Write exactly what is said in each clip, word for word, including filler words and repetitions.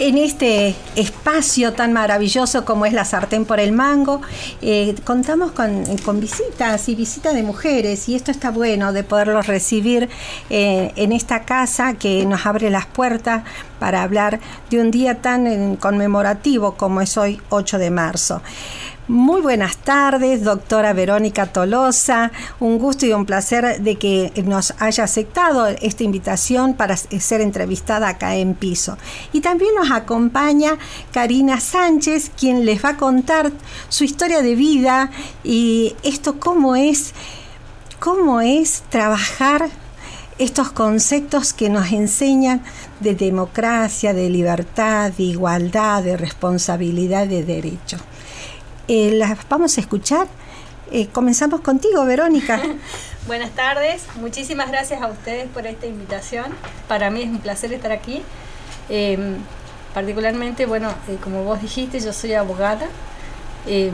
en este espacio tan maravilloso como es la Sartén por el Mango, eh, contamos con, con visitas y visitas de mujeres, y esto está bueno de poderlos recibir eh, en esta casa que nos abre las puertas para hablar de un día tan eh, conmemorativo como es hoy, ocho de marzo. Muy buenas tardes, doctora Verónica Tolosa. Un gusto y un placer de que nos haya aceptado esta invitación para ser entrevistada acá en Piso. Y también nos acompaña Karina Sánchez, quien les va a contar su historia de vida y esto cómo es, cómo es trabajar estos conceptos que nos enseñan de democracia, de libertad, de igualdad, de responsabilidad, de derecho. Eh, las vamos a escuchar. Eh, comenzamos contigo, Verónica. Buenas tardes, muchísimas gracias a ustedes por esta invitación. Para mí es un placer estar aquí. Eh, particularmente, bueno, eh, como vos dijiste, yo soy abogada. Eh,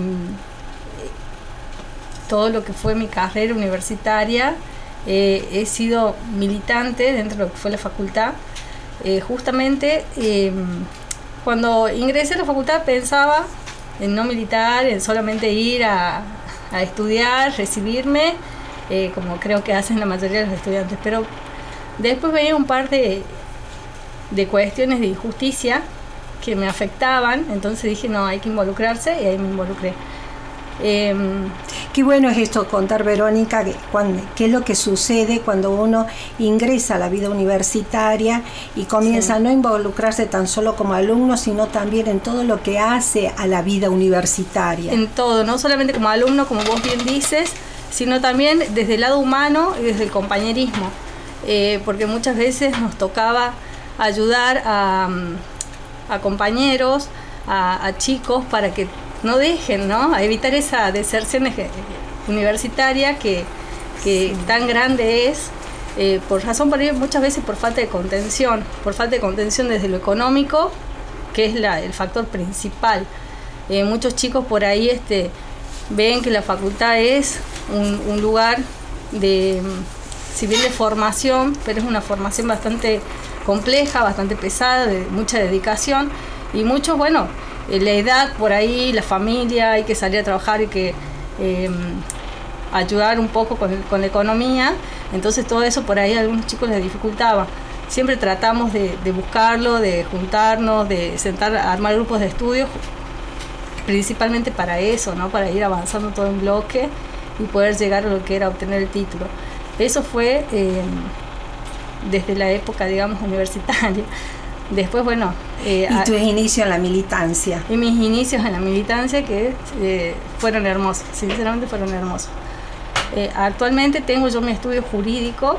todo lo que fue mi carrera universitaria, eh, he sido militante dentro de lo que fue la facultad. Eh, justamente, eh, cuando ingresé a la facultad pensaba en no militar, en solamente ir a, a estudiar, recibirme, eh, como creo que hacen la mayoría de los estudiantes. Pero después veía un par de, de cuestiones de injusticia que me afectaban, entonces dije, no, hay que involucrarse, y ahí me involucré. Eh, Qué bueno es esto, contar, Verónica, que, cuando, qué es lo que sucede cuando uno ingresa a la vida universitaria y comienza sí. a no involucrarse tan solo como alumno, sino también en todo lo que hace a la vida universitaria. En todo, no solamente como alumno, como vos bien dices, sino también desde el lado humano y desde el compañerismo, eh, porque muchas veces nos tocaba ayudar a, a compañeros, a, a chicos, para que no dejen, ¿no? A evitar esa deserción universitaria que, que sí. tan grande es, eh, por razón por ello, muchas veces por falta de contención, por falta de contención desde lo económico, que es la, el factor principal. Eh, muchos chicos por ahí este, ven que la facultad es un, un lugar de, si bien de formación, pero es una formación bastante compleja, bastante pesada, de mucha dedicación, y muchos, bueno, la edad por ahí, la familia, hay que salir a trabajar y que eh, ayudar un poco con, con la economía, entonces todo eso por ahí a algunos chicos les dificultaba. Siempre tratamos de, de buscarlo, de juntarnos, de sentar, armar grupos de estudio, principalmente para eso, ¿no? Para ir avanzando todo en bloque y poder llegar a lo que era obtener el título. Eso fue eh, desde la época, digamos, universitaria. Después, bueno... Eh, y tus inicios en la militancia. Y mis inicios en la militancia que eh, fueron hermosos, sinceramente fueron hermosos. Eh, actualmente tengo yo mi estudio jurídico.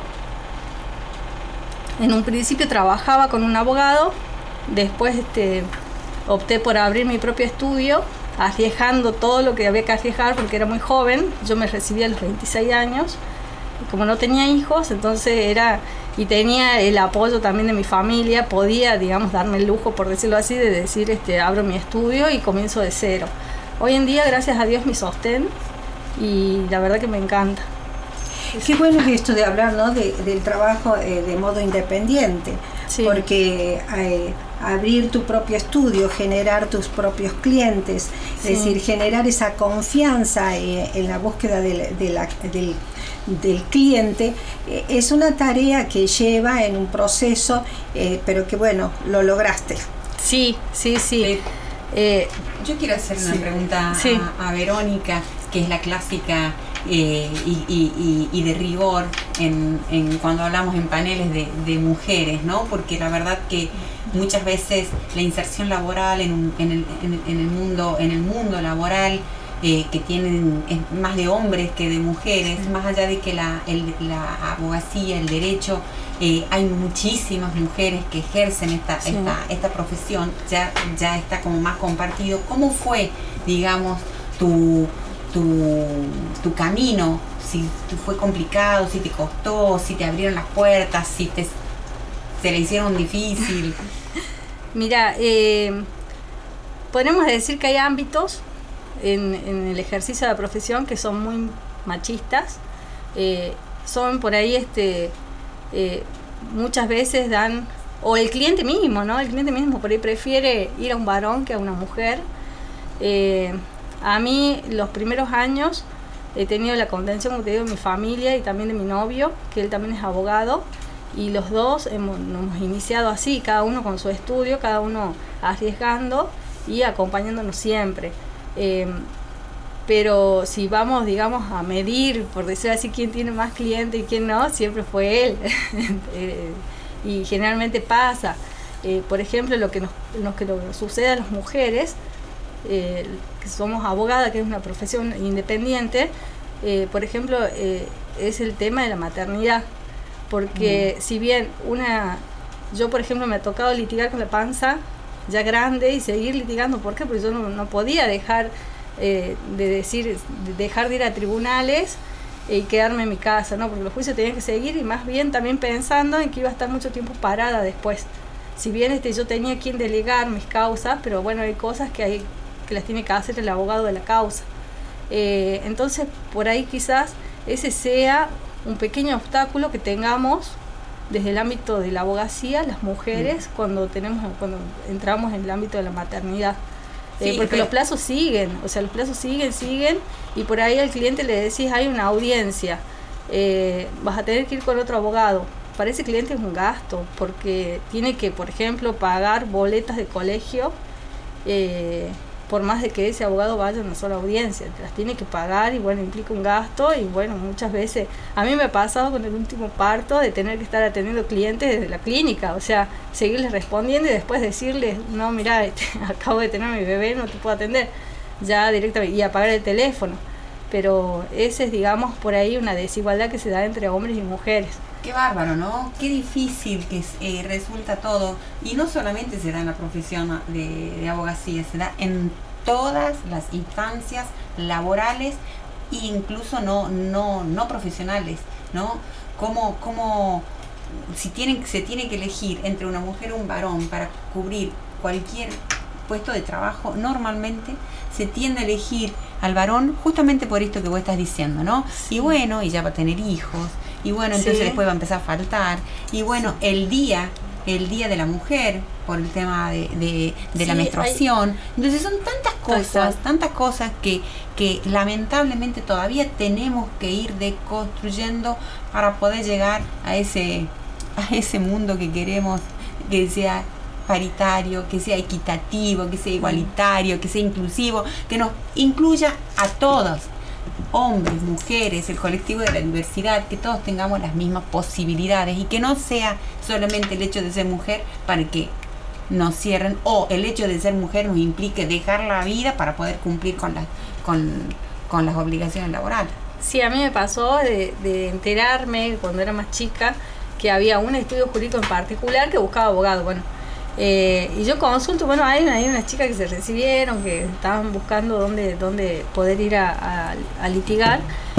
En un principio trabajaba con un abogado, después este, opté por abrir mi propio estudio, arriesgando todo lo que había que arriesgar porque era muy joven. Yo me recibí a los veintiséis años, y como no tenía hijos, entonces era... y tenía el apoyo también de mi familia, podía, digamos, darme el lujo, por decirlo así, de decir, este, abro mi estudio y comienzo de cero. Hoy en día, gracias a Dios, me sostén y la verdad que me encanta. Qué bueno es esto de hablar, ¿no? de, del trabajo eh, de modo independiente, sí. porque eh, abrir tu propio estudio, generar tus propios clientes, sí. es decir, generar esa confianza eh, en la búsqueda de, de la, del del cliente, eh, es una tarea que lleva en un proceso, eh, pero que bueno, lo lograste. Sí, sí, sí. Eh, eh, yo quiero hacer una sí. pregunta sí. a, a Verónica, que es la clásica eh, y, y, y de rigor en, en cuando hablamos en paneles de, de mujeres, ¿no? Porque la verdad que muchas veces la inserción laboral en, un, en, el, en, en el mundo, en el mundo laboral, Eh, que tienen es más de hombres que de mujeres, sí. más allá de que la, el, la abogacía, el derecho, eh, hay muchísimas mujeres que ejercen esta, sí. esta, esta profesión, ya, ya está como más compartido. ¿Cómo fue, digamos, tu, tu, tu camino? Si fue complicado, si te costó, si te abrieron las puertas, si te, se le hicieron difícil. Mira, eh, podemos decir que hay ámbitos En, en el ejercicio de la profesión que son muy machistas, eh, son por ahí este eh, muchas veces dan o el cliente mismo, ¿no? El cliente mismo por ahí prefiere ir a un varón que a una mujer. Eh, a mí los primeros años he tenido la contención, como te digo, de mi familia y también de mi novio, que él también es abogado, y los dos hemos, nos hemos iniciado así, cada uno con su estudio, cada uno arriesgando y acompañándonos siempre. Eh, pero si vamos, digamos, a medir, por decir así, quién tiene más clientes y quién no, siempre fue él. eh, y generalmente pasa. Eh, por ejemplo, lo que nos, lo que nos sucede a las mujeres, eh, que somos abogadas, que es una profesión independiente, eh, por ejemplo, eh, es el tema de la maternidad. Porque mm. si bien una... Yo, por ejemplo, me ha tocado litigar con la panza ya grande y seguir litigando. ¿Por qué? Porque yo no, no podía dejar... Eh, de decir, de dejar de ir a tribunales y quedarme en mi casa, ¿no? Porque los juicios tenían que seguir y más bien también pensando en que iba a estar mucho tiempo parada después. Si bien este, yo tenía quien delegar mis causas, pero bueno, hay cosas que, hay, que las tiene que hacer el abogado de la causa. Eh, entonces, por ahí quizás ese sea un pequeño obstáculo que tengamos desde el ámbito de la abogacía, las mujeres, mm. cuando, tenemos, cuando entramos en el ámbito de la maternidad. Sí, eh, porque pero... los plazos siguen, o sea, los plazos siguen, siguen, y por ahí al cliente le decís, hay una audiencia, eh, vas a tener que ir con otro abogado. Para ese cliente es un gasto, porque tiene que, por ejemplo, pagar boletas de colegio, eh, por más de que ese abogado vaya a una sola audiencia, las tiene que pagar y bueno, implica un gasto y bueno, muchas veces, a mí me ha pasado con el último parto de tener que estar atendiendo clientes desde la clínica, o sea, seguirles respondiendo y después decirles, no, mira, acabo de tener a mi bebé, no te puedo atender, ya directamente, y apagar el teléfono, pero esa es, digamos, por ahí una desigualdad que se da entre hombres y mujeres. Qué bárbaro, ¿no? Qué difícil que eh, resulta todo. Y no solamente se da en la profesión de, de abogacía, se da en todas las instancias laborales e incluso no, no, no profesionales, ¿no? Como, como si tienen, se tiene que elegir entre una mujer y un varón para cubrir cualquier puesto de trabajo, normalmente se tiende a elegir al varón justamente por esto que vos estás diciendo, ¿no? Sí. Y bueno, y ya va a tener hijos, y bueno, entonces sí. después va a empezar a faltar, y bueno, sí. el día, el día de la mujer, por el tema de, de, de sí, la menstruación, hay... entonces son tantas cosas, tantas cosas que, que lamentablemente todavía tenemos que ir deconstruyendo para poder llegar a ese, a ese mundo que queremos que sea paritario, que sea equitativo, que sea igualitario, que sea inclusivo, que nos incluya a todos, hombres, mujeres, el colectivo de la diversidad, que todos tengamos las mismas posibilidades y que no sea solamente el hecho de ser mujer para que nos cierren, o el hecho de ser mujer nos implique dejar la vida para poder cumplir con las, con, con las obligaciones laborales. Sí, a mí me pasó de, de enterarme cuando era más chica que había un estudio jurídico en particular que buscaba abogado. Bueno, Eh, y yo consulto, bueno, hay, hay unas chicas que se recibieron, que estaban buscando dónde, dónde poder ir a, a, a litigar,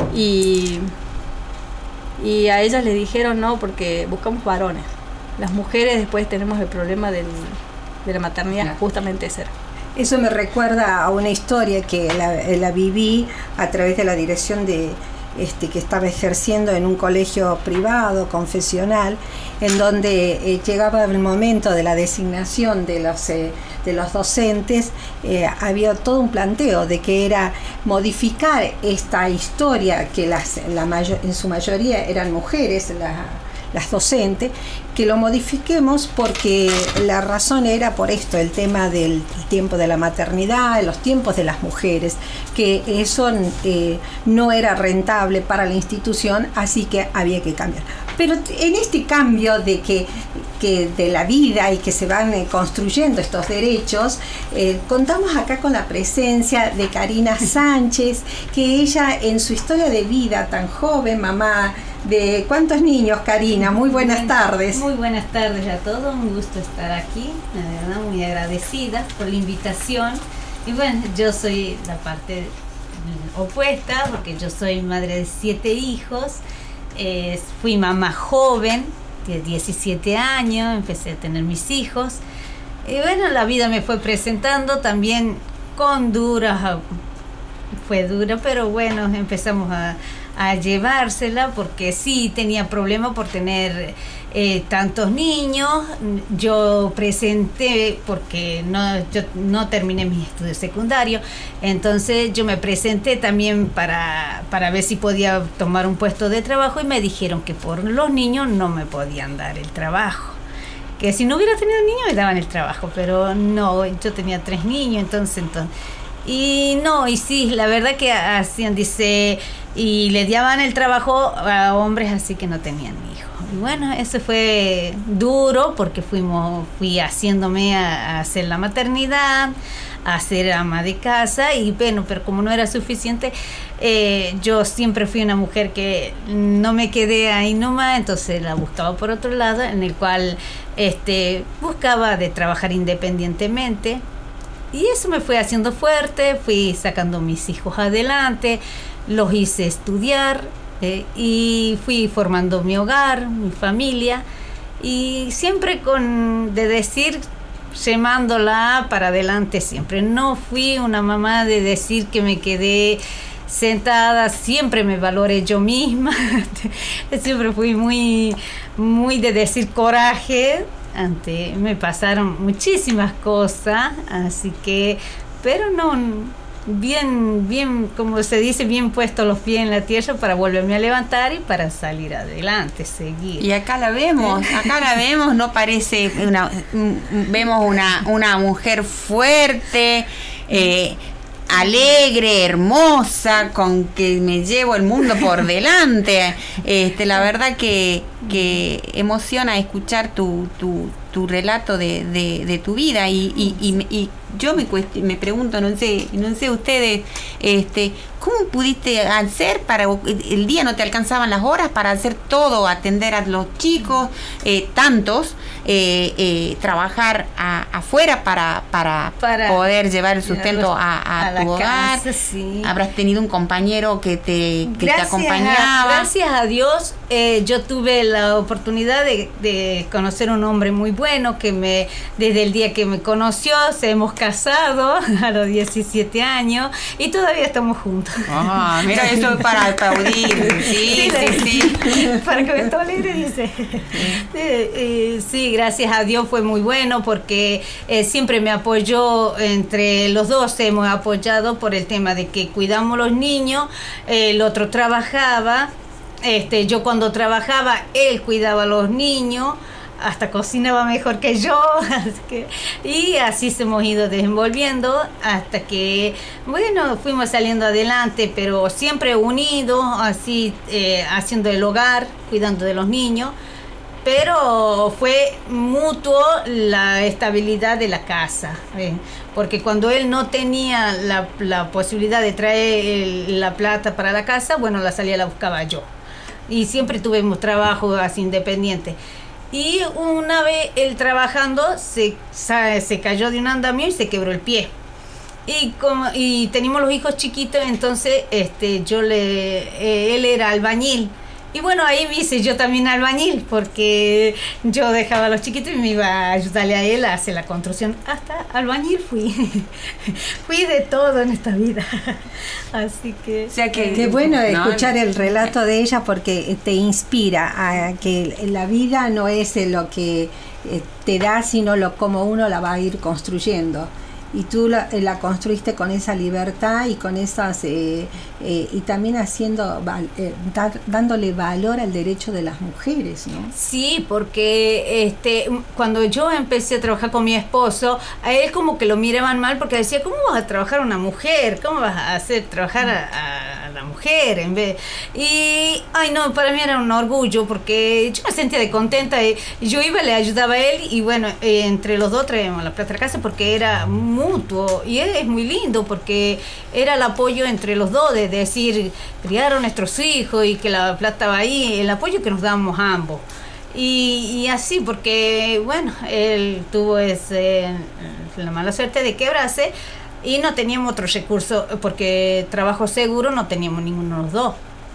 y, y a ellas les dijeron no, porque buscamos varones. Las mujeres después tenemos el problema del, de la maternidad, claro. justamente ese. Eso me recuerda a una historia que la, la viví a través de la dirección de Este, que estaba ejerciendo en un colegio privado, confesional, en donde eh, llegaba el momento de la designación de los, eh, de los docentes, eh, había todo un planteo de que era modificar esta historia, que las, la mayor, en su mayoría eran mujeres, la, las docentes, que lo modifiquemos porque la razón era por esto, el tema del tiempo de la maternidad, los tiempos de las mujeres, que eso eh, no era rentable para la institución, así que había que cambiar. Pero en este cambio de que, que de la vida y que se van eh, construyendo estos derechos, eh, contamos acá con la presencia de Karina Sánchez, que ella en su historia de vida tan joven, mamá de ¿cuántos niños, Karina? Muy buenas muy, tardes. Muy buenas tardes a todos, un gusto estar aquí, la verdad muy agradecida por la invitación. Y bueno, yo soy la parte opuesta, porque yo soy madre de siete hijos, eh, fui mamá joven, de diecisiete años, empecé a tener mis hijos, y bueno, la vida me fue presentando también con duras, fue dura, pero bueno, empezamos a a llevársela porque sí tenía problema por tener eh, tantos niños. Yo presenté porque no, yo no terminé mis estudios secundarios, entonces yo me presenté también para, para ver si podía tomar un puesto de trabajo y me dijeron que por los niños no me podían dar el trabajo, que si no hubiera tenido niños me daban el trabajo, pero no, yo tenía tres niños, entonces, entonces y no, y sí, la verdad que hacían, dice, y le daban el trabajo a hombres así que no tenían hijos. Y bueno, eso fue duro porque fuimos, fui haciéndome a, a hacer la maternidad, a ser ama de casa, y bueno, pero como no era suficiente, eh, yo siempre fui una mujer que no me quedé ahí nomás, entonces la buscaba por otro lado, en el cual este, buscaba de trabajar independientemente. Y eso me fue haciendo fuerte, fui sacando mis hijos adelante, los hice estudiar eh, y fui formando mi hogar, mi familia, y siempre con de decir, remándola para adelante siempre. No fui una mamá de decir que me quedé sentada, siempre me valoré yo misma, siempre fui muy, muy de decir coraje. Antes me pasaron muchísimas cosas, así que, pero no, bien, bien, como se dice, bien puestos los pies en la tierra para volverme a levantar y para salir adelante, seguir. Y acá la vemos, acá la vemos, no parece una, vemos una, una mujer fuerte, eh, alegre, hermosa, con que me llevo el mundo por delante. Este, la verdad que, que emociona escuchar tu, tu, tu relato de, de, de tu vida y, y, y, y yo me, cuest- me pregunto, no sé, no sé ustedes, este, ¿cómo pudiste hacer para el día no te alcanzaban las horas para hacer todo, atender a los chicos, eh, tantos, eh, eh, trabajar a, afuera para, para, para poder llevar el sustento a, a, a tu hogar? Casa, sí. Habrás tenido un compañero que te, que gracias te acompañaba. A, gracias a Dios, eh, yo tuve la oportunidad de, de conocer un hombre muy bueno que me, desde el día que me conoció, se hemos casado a los diecisiete años y todavía estamos juntos. Ah, mira, eso es para aplaudir. Sí, sí, sí, sí. Para que me esté alegre, dice. Sí, eh, sí, gracias a Dios fue muy bueno porque eh, siempre me apoyó, entre los dos hemos apoyado por el tema de que cuidamos los niños, eh, el otro trabajaba, este, yo cuando trabajaba, él cuidaba a los niños, hasta cocinaba mejor que yo, así que, y así se hemos ido desenvolviendo hasta que, bueno, fuimos saliendo adelante, pero siempre unidos, así, eh, haciendo el hogar, cuidando de los niños, pero fue mutuo la estabilidad de la casa, eh, porque cuando él no tenía la, la posibilidad de traer el, la plata para la casa, bueno, la salida la buscaba yo, y siempre tuvimos trabajo así independiente. Y una vez él trabajando se, se cayó de un andamio y se quebró el pie. Y como y teníamos los hijos chiquitos, entonces este yo le eh, él era albañil. Y bueno, ahí me hice yo también albañil, porque yo dejaba a los chiquitos y me iba a ayudarle a él a hacer la construcción. Hasta albañil fui. Fui de todo en esta vida. Así que... O sea que qué bueno no, escuchar el relato de ella porque te inspira a que la vida no es lo que te da, sino lo como uno la va a ir construyendo. Y tú la, la construiste con esa libertad y con esas eh, eh, y también haciendo val, eh, dar, dándole valor al derecho de las mujeres, ¿no? Sí, porque este cuando yo empecé a trabajar con mi esposo, a él como que lo miraban mal porque decía, ¿cómo vas a trabajar a una mujer? ¿Cómo vas a hacer trabajar a, a la mujer en vez? Y ay no, para mí era un orgullo porque yo me sentía de contenta y yo iba, le ayudaba a él y bueno, eh, entre los dos traíamos la plata a la casa porque era muy mutuo y es muy lindo porque era el apoyo entre los dos de decir criar a nuestros hijos y que la plata va ahí, el apoyo que nos damos ambos y, y así porque bueno, él tuvo ese, la mala suerte de quebrarse y no teníamos otro recurso porque trabajo seguro no teníamos ninguno de los dos,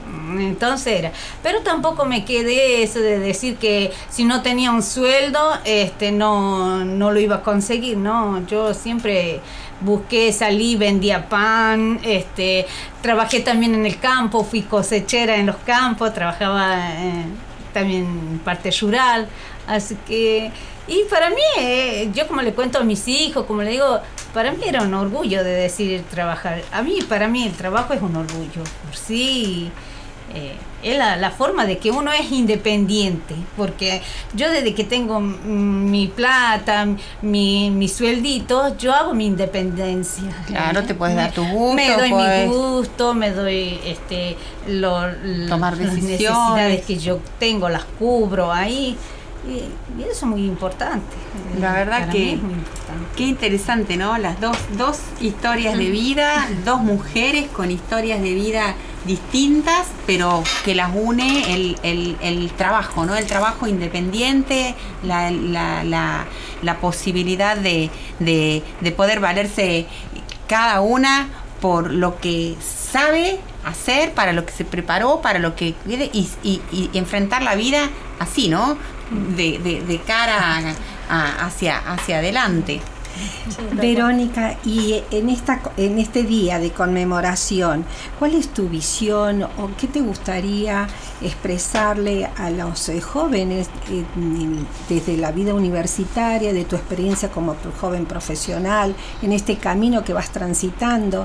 Entonces era, pero tampoco me quedé eso de decir que si no tenía un sueldo, este, no, no lo iba a conseguir, no, yo siempre busqué, salí, vendía pan, este, trabajé también en el campo, fui cosechera en los campos, trabajaba eh, también en parte rural, así que, y para mí, eh, yo como le cuento a mis hijos, como le digo, para mí era un orgullo de decir trabajar, a mí, para mí el trabajo es un orgullo, por sí. Eh, es la, la forma de que uno es independiente, porque yo desde que tengo mm, mi plata, mi, mi sueldito, yo hago mi independencia. Claro, te puedes dar tu gusto, me doy puedes... mi gusto, me doy este lo, tomar las decisiones, necesidades que yo tengo, las cubro ahí. Y, y eso es muy importante. La verdad Para que mí es muy importante. Qué interesante, ¿no? Las dos, dos historias de vida, dos mujeres con historias de vida distintas, pero que las une el, el, el trabajo, ¿no? El trabajo independiente, la, la, la, la posibilidad de, de, de poder valerse cada una por lo que sabe hacer, para lo que se preparó, para lo que quiere, y, y, y enfrentar la vida así, ¿no? De, de, de cara a, a, hacia, hacia adelante. Sí, Verónica, y en esta en este día de conmemoración, ¿cuál es tu visión o qué te gustaría expresarle a los eh, jóvenes eh, desde la vida universitaria, de tu experiencia como joven profesional, en este camino que vas transitando?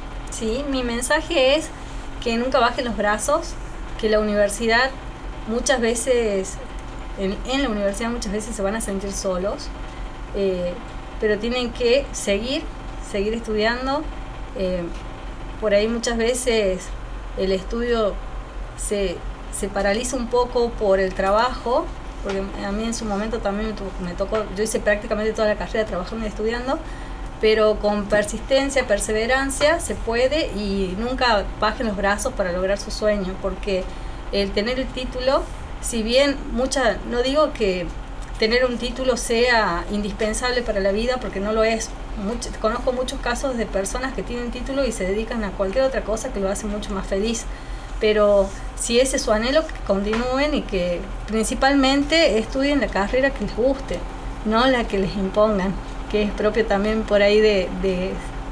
Sí, mi mensaje es que nunca bajen los brazos, que la universidad muchas veces, en, en la universidad muchas veces se van a sentir solos, eh, pero tienen que seguir, seguir estudiando. Eh, por ahí muchas veces el estudio se, se paraliza un poco por el trabajo, porque a mí en su momento también me, to- me tocó, yo hice prácticamente toda la carrera trabajando y estudiando, pero con persistencia, perseverancia se puede, y nunca bajen los brazos para lograr su sueño, porque el tener el título, si bien mucha, no digo que tener un título sea indispensable para la vida, porque no lo es. Mucho, conozco muchos casos de personas que tienen título y se dedican a cualquier otra cosa que lo hace mucho más feliz, pero si ese es su anhelo, que continúen y que principalmente estudien la carrera que les guste, no la que les impongan, que es propio también por ahí de, de,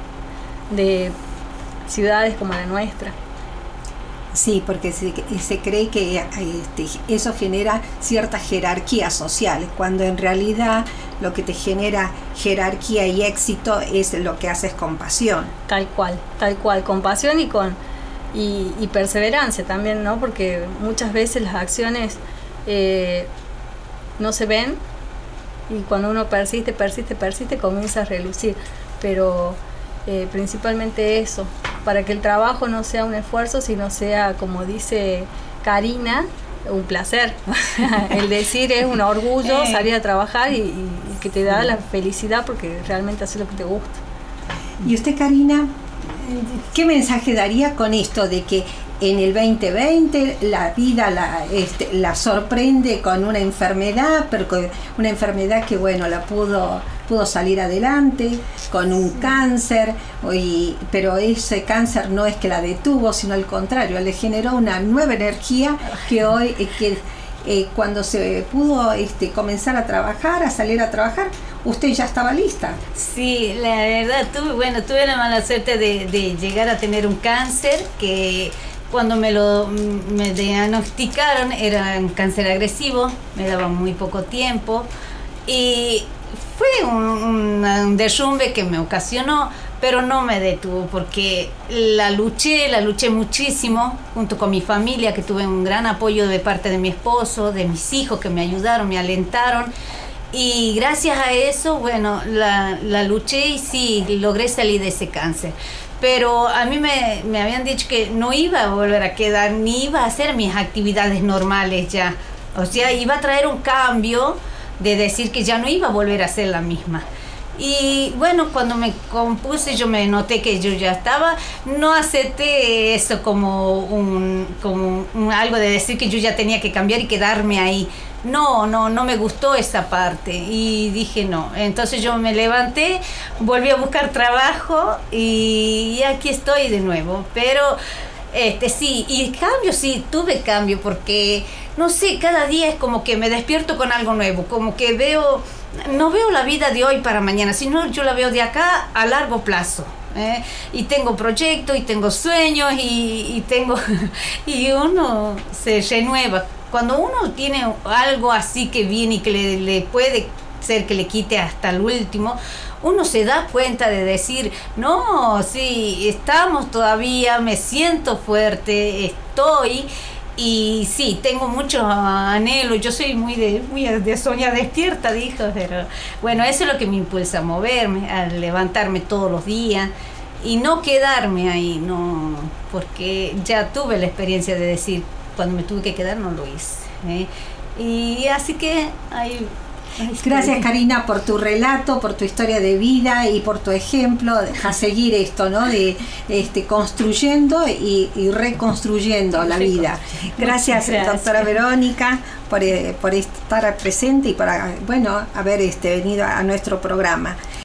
de ciudades como la nuestra. Sí, porque se, se cree que este, eso genera cierta jerarquía social, cuando en realidad lo que te genera jerarquía y éxito es lo que haces con pasión. Tal cual, tal cual, con pasión y con y, y perseverancia también, ¿no? Porque muchas veces las acciones eh, no se ven, y cuando uno persiste, persiste, persiste, comienza a relucir, pero eh, principalmente eso, para que el trabajo no sea un esfuerzo, sino sea, como dice Karina, un placer. El decir es un orgullo salir a trabajar y, y que te da la felicidad porque realmente haces lo que te gusta. ¿Y usted, Karina, qué mensaje daría con esto de que en el veinte veinte la vida la, este, la sorprende con una enfermedad, pero con una enfermedad que, bueno, la pudo, pudo salir adelante, con un cáncer, y, pero ese cáncer no es que la detuvo, sino al contrario, le generó una nueva energía que hoy, eh, que eh, cuando se pudo este, comenzar a trabajar, a salir a trabajar, usted ya estaba lista. Sí, la verdad, tuve, bueno, tuve la mala suerte de, de llegar a tener un cáncer que cuando me lo me diagnosticaron era un cáncer agresivo, me daba muy poco tiempo y fue un, un, un derrumbe que me ocasionó, pero no me detuvo porque la luché, la luché muchísimo junto con mi familia, que tuve un gran apoyo de parte de mi esposo, de mis hijos que me ayudaron, me alentaron. Y gracias a eso, bueno, la, la luché y sí, logré salir de ese cáncer. Pero a mí me, me habían dicho que no iba a volver a quedar, ni iba a hacer mis actividades normales ya. O sea, iba a traer un cambio de decir que ya no iba a volver a ser la misma. Y bueno, cuando me compuse, yo me noté que yo ya estaba, no acepté eso como, un, como un, algo de decir que yo ya tenía que cambiar y quedarme ahí. No, no, no me gustó esa parte y dije no. Entonces yo me levanté, volví a buscar trabajo y, y aquí estoy de nuevo. Pero Este, sí, y cambio, sí, tuve cambio porque, no sé, cada día es como que me despierto con algo nuevo, como que veo, no veo la vida de hoy para mañana, sino yo la veo de acá a largo plazo. ¿eh? Y tengo proyectos, y tengo sueños, y, y tengo, y uno se renueva. Cuando uno tiene algo así que viene y que le, le puede ser que le quite hasta el último, uno se da cuenta de decir, no, sí, estamos todavía, me siento fuerte, estoy, y sí, tengo mucho anhelo, yo soy muy de, muy de soñar despierta, dijo, pero bueno, eso es lo que me impulsa a moverme, a levantarme todos los días, y no quedarme ahí, no, porque ya tuve la experiencia de decir, cuando me tuve que quedar no lo hice, ¿eh? Y así que hay... Gracias, Karina, por tu relato, por tu historia de vida y por tu ejemplo a seguir esto, ¿no? De, de este construyendo y, y reconstruyendo la vida. Gracias, gracias, doctora Verónica, por, por estar presente y por, bueno, haber este, venido a nuestro programa.